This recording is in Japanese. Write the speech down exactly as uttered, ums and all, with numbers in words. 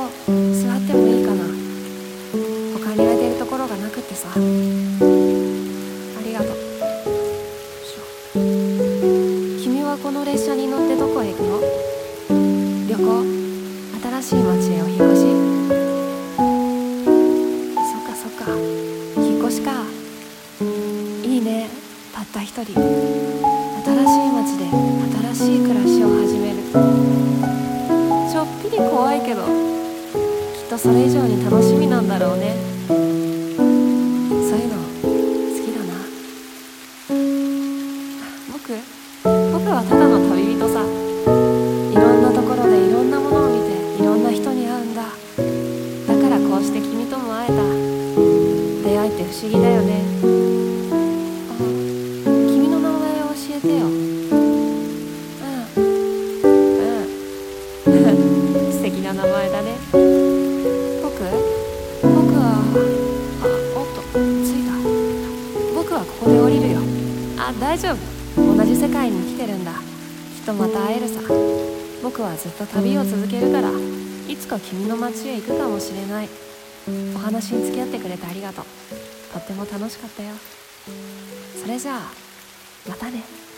座ってもいいかな。他に空いてるところがなくってさ。ありがとう。君はこの列車に乗ってどこへ行くの？旅行？新しい町へお引っ越し？そっかそっか、引っ越しか。いいね、たった一人新しい町で新しい暮らしを始める。ちょっぴり怖いけど、きっとそれ以上に楽しみなんだろうね。そういうの好きだな。僕僕はただの旅人さ。いろんなところでいろんなものを見て、いろんな人に会うんだ。だからこうして君とも会えた。出会いって不思議だよね。あ、君の名前を教えてよ。うんうん素敵な名前だね。僕僕はあ、おっと着いた。僕はここで降りるよ。あ、大丈夫、同じ世界に来てるんだ。きっとまた会えるさ。僕はずっと旅を続けるから、いつか君の街へ行くかもしれない。お話に付き合ってくれてありがとう。とっても楽しかったよ。それじゃあまたね。